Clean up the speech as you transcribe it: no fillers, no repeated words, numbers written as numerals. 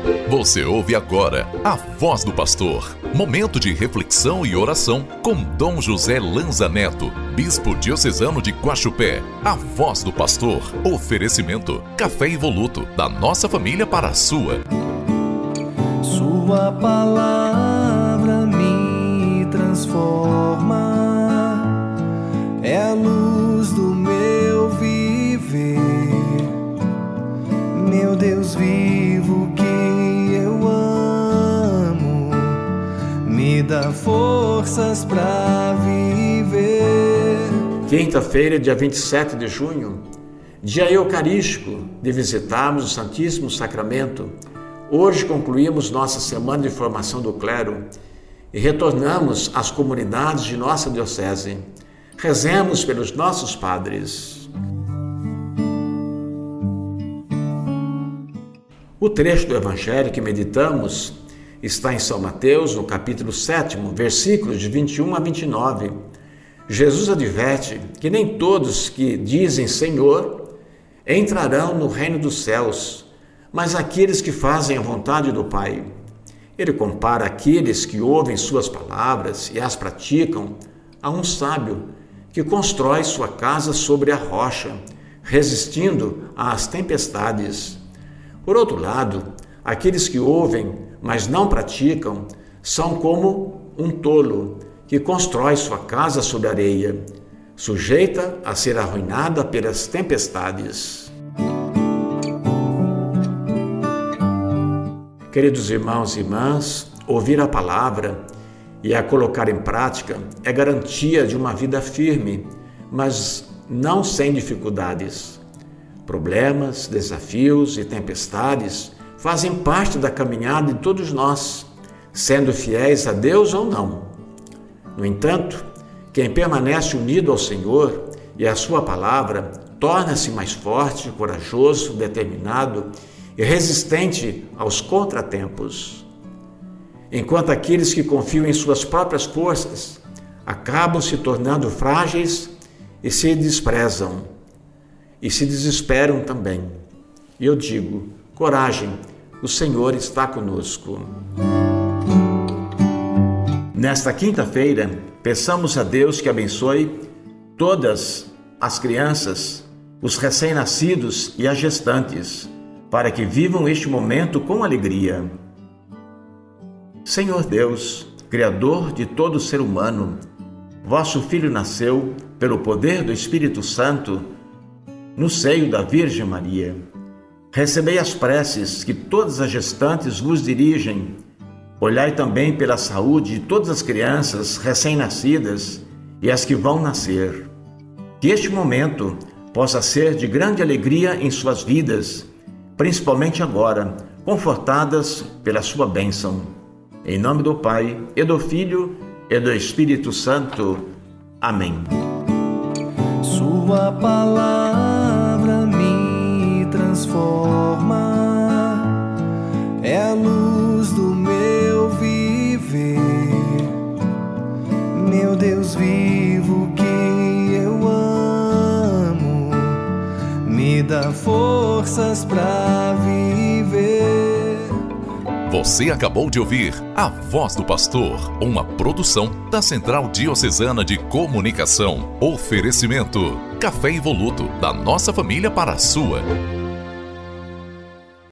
Você ouve agora a Voz do Pastor. Momento de reflexão e oração com Dom José Lanza Neto, Bispo Diocesano de Guaxupé. A Voz do Pastor. Oferecimento: café Evoluto, da nossa família para a sua. Sua palavra me transforma, é a luz do meu viver. Meu Deus vivo que eu amo, me dá forças para viver. Quinta-feira, dia 27 de junho, dia eucarístico de visitarmos o Santíssimo Sacramento. Hoje concluímos nossa semana de formação do clero e retornamos às comunidades de nossa diocese. Rezemos pelos nossos padres. O trecho do Evangelho que meditamos está em São Mateus, no capítulo 7, versículos de 21 a 29. Jesus adverte que nem todos que dizem Senhor entrarão no reino dos céus, mas aqueles que fazem a vontade do Pai. Ele compara aqueles que ouvem suas palavras e as praticam a um sábio que constrói sua casa sobre a rocha, resistindo às tempestades. Por outro lado, aqueles que ouvem, mas não praticam, são como um tolo que constrói sua casa sobre areia, sujeita a ser arruinada pelas tempestades. Queridos irmãos e irmãs, ouvir a palavra e a colocar em prática é garantia de uma vida firme, mas não sem dificuldades. Problemas, desafios e tempestades fazem parte da caminhada de todos nós, sendo fiéis a Deus ou não. No entanto, quem permanece unido ao Senhor e à sua palavra torna-se mais forte, corajoso, determinado e resistente aos contratempos. Enquanto aqueles que confiam em suas próprias forças acabam se tornando frágeis e se desprezam. E se desesperam também. E eu digo, coragem, o Senhor está conosco. Nesta quinta-feira, peçamos a Deus que abençoe todas as crianças, os recém-nascidos e as gestantes, para que vivam este momento com alegria. Senhor Deus, Criador de todo ser humano, vosso Filho nasceu, pelo poder do Espírito Santo, no seio da Virgem Maria. Recebei as preces que todas as gestantes vos dirigem. Olhai também pela saúde de todas as crianças recém-nascidas e as que vão nascer. Que este momento possa ser de grande alegria em suas vidas, principalmente agora, confortadas pela sua bênção. Em nome do Pai, e do Filho, e do Espírito Santo. Amém. Sua palavra me transforma, é a luz do meu viver. Meu Deus vivo que eu amo, me dá forças para viver. Você acabou de ouvir A Voz do Pastor, uma produção da Central Diocesana de Comunicação. Oferecimento: café Evoluto, da nossa família para a sua.